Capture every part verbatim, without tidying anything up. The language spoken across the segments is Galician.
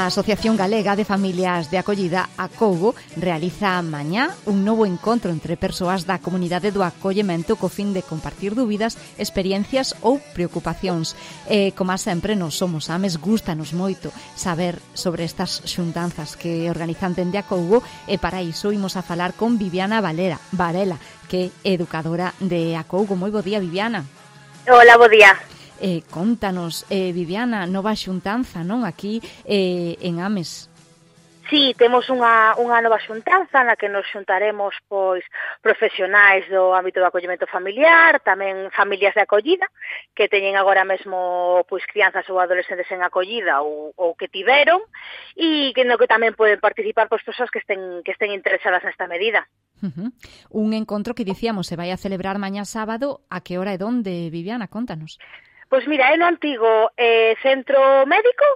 A Asociación Galega de Familias de Acollida, ACOGO, realiza mañá un novo encontro entre persoas da comunidade do acollemento co fin de compartir dúbidas, experiencias ou preocupacións. E, como sempre, nos somos ames, gústanos moito saber sobre estas xuntanzas que organizan dende ACOGO, e para iso imos a falar con Viviana Valera, Varela, que é educadora de ACOGO. Moi bo día, Viviana. Hola, bo día. Eh, contanos, eh, Viviana, nova xuntanza, non? Aquí eh, en Ames. Sí, temos unha, unha nova xuntanza na que nos xuntaremos pois profesionais do ámbito do acollemento familiar, tamén familias de acollida que teñen agora mesmo pois crianzas ou adolescentes en acollida ou, ou que tiveron, e que no que tamén poden participar pois persoas que estén que estén interesadas nesta medida. Uh-huh. Un encontro que dicíamos se vai a celebrar mañá sábado. A que hora e donde, Viviana? Contanos. Pois mira, é no antigo eh, centro médico,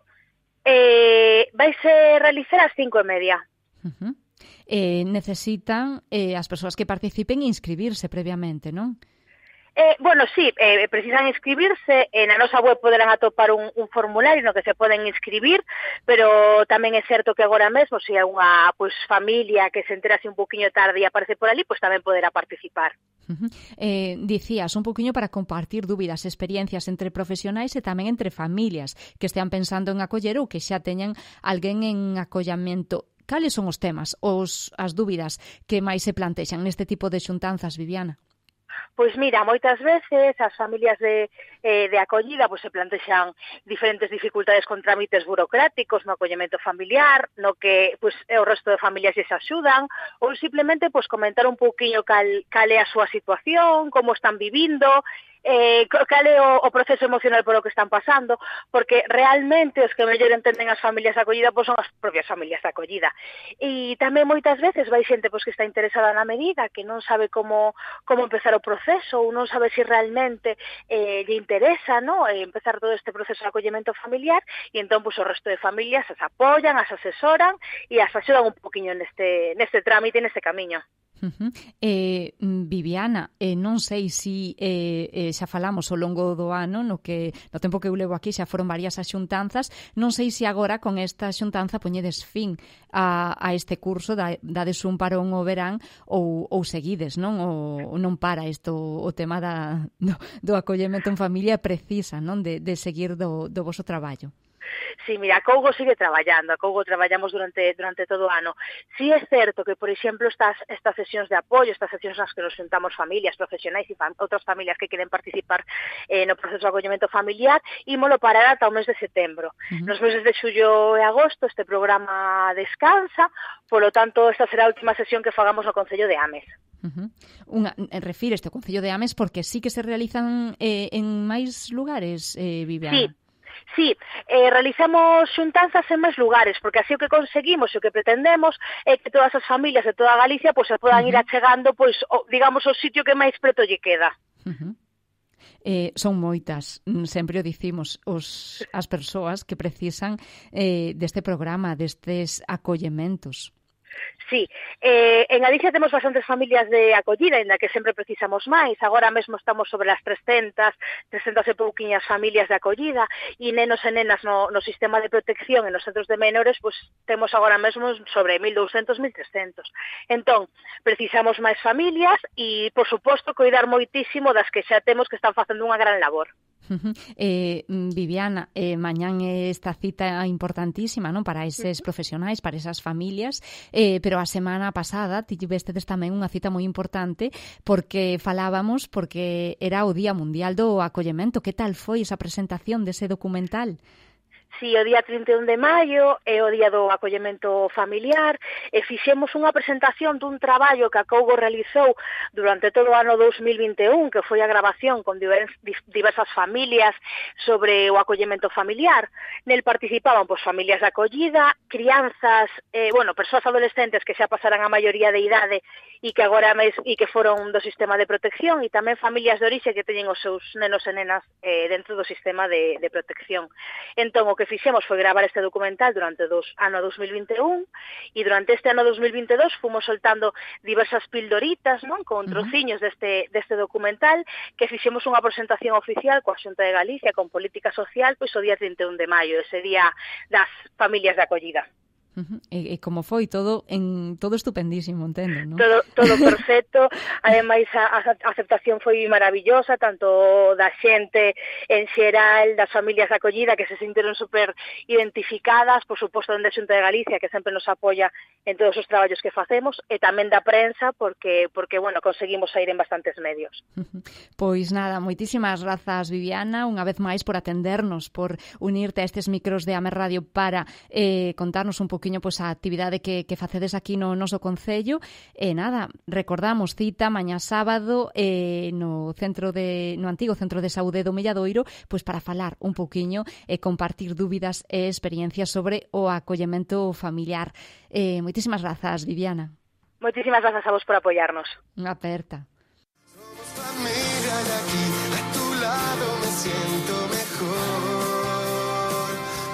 eh, vai ser realizar ás cinco e media. Uh-huh. Eh, necesitan eh, as persoas que participen inscribirse previamente, non? Eh, bueno, sí, eh, precisan inscribirse, eh, na nosa web poderán atopar un, un formulario no que se poden inscribir, pero tamén é certo que agora mesmo, se é unha pues, familia que se entera así un poquinho tarde e aparece por ali, pues tamén poderá participar. Uh-huh. Eh, dicías un poquinho para compartir dúbidas, experiencias entre profesionais e tamén entre familias que estean pensando en acoller ou que xa teñan alguén en acollamento. Cales son os temas, os, as dúbidas que máis se plantexan neste tipo de xuntanzas, Viviana? Pois mira, moitas veces as familias de, eh, de acollida pois, se plantexan diferentes dificultades con trámites burocráticos no acollemento familiar, no que pois, o resto de familias lles axudan, ou simplemente pois, comentar un pouquiño cal, cal é a súa situación, como están vivindo, eh, cal é o, o proceso emocional polo que están pasando, porque realmente os que mellor entenden as familias de acollida pois, son as propias familias de acollida. E tamén moitas veces vai xente pois, que está interesada na medida, que non sabe como, como empezar o proceso, ou non sabe se si realmente eh, lle interesa, ¿no? eh, empezar todo este proceso de acollemento familiar, e entón pois, o resto de familias as apoian, as asesoran e as axudan un poquinho neste, neste trámite, neste camiño. Uh-huh. Eh, Viviana, eh, non sei se si, eh, eh, xa falamos ao longo do ano, no que no tempo que eu levo aquí xa foron varias as xuntanzas, non sei se agora con esta xuntanza poñedes fin a, a este curso, da, dades un parón o verán ou, ou seguides, non? Ou non para isto o tema da, do, do acollemento en familia precisa, non? De, de seguir do, do voso traballo. Sí, mira, a Cougo sigue traballando, a Cougo traballamos durante durante todo o ano. Sí é certo que, por exemplo, estas estas sesións de apoio, estas sesións nas que nos juntamos familias, profesionais e fam outras familias que queren participar eh, no proceso de acollemento familiar, ímolo parar ata o mes de setembro. Uh-huh. Nos meses de xullo e agosto este programa descansa, polo tanto, esta será a última sesión que fagamos no Concello de Ames. Uh-huh. Unha, refire este Concello de Ames porque sí que se realizan eh, en máis lugares, eh, Viviana. Sí. Sí, eh, realizamos xuntanzas en máis lugares, porque así o que conseguimos e o que pretendemos é que todas as familias de toda Galicia pois, se podan uh-huh. ir achegando, pois, o, digamos, o sitio que máis preto lle queda. Uh-huh. Eh, son moitas, sempre o dicimos, os, as persoas que precisan eh, deste programa, destes acollementos. Sí, eh, en Galicia temos bastantes familias de acollida, en que sempre precisamos máis. Agora mesmo estamos sobre as trescentas, trescentas e pouquiñas familias de acollida, e nenos e nenas no, no sistema de protección e nos centros de menores, pues, temos agora mesmo sobre mil douscentos, mil trescentos. Entón, precisamos máis familias e, por suposto, cuidar moitísimo das que xa temos que están facendo unha gran labor. Uh-huh. Eh, Viviana, eh, mañán é esta cita importantísima, non, para eses uh-huh. profesionais, para esas familias, eh, pero a semana pasada tivestedes tamén unha cita moi importante porque falábamos, porque era o Día Mundial do Acollemento. Que tal foi esa presentación dese documental? Sí, o día trinta e un de maio é o día do acollemento familiar e fixemos unha presentación dun traballo que a Cougo realizou durante todo o ano dous mil vinte e un, que foi a grabación con diversas familias sobre o acollemento familiar. Nel participaban pois, familias de acollida, crianzas, eh, bueno, persoas adolescentes que xa pasaran a maioría de idade e que agora mes, e que foron do sistema de protección, e tamén familias de orixe que teñen os seus nenos e nenas eh, dentro do sistema de, de protección. Entón, o que que fixemos foi gravar este documental durante o ano dos mil vinte e un e durante este ano dos mil vinte e dous fomos soltando diversas pildoritas, non, con trociños deste, deste documental que fixemos unha presentación oficial coa Xunta de Galicia con política social pois o día trinta e un de maio, ese día das familias de acollida. Uh-huh. E, e como foi todo en todo estupendísimo, entendo, non? Todo, todo perfecto, ademais a, a aceptación foi maravillosa, tanto da xente en xeral, das familias de acollida que se sinteron super identificadas, por suposto dende a Xunta de Galicia que sempre nos apoia en todos os traballos que facemos e tamén da prensa porque porque bueno, conseguimos sair en bastantes medios. Uh-huh. Pois nada, moitísimas grazas Viviana, unha vez máis por atendernos, por unirte a estes micros de Amer Radio para eh, contarnos un pouco poquinho pois, a actividade que, que facedes aquí no noso concello. E nada, recordamos cita mañá sábado eh, no centro de no antigo Centro de Saúde do Milladoiro pois para falar un pouquiño e compartir dúbidas e experiencias sobre o acollemento familiar. Eh, moitísimas grazas, Viviana. Moitísimas grazas a vos por apoiarnos. Unha aperta. Somos familia de aquí, a tu lado me siento mejor.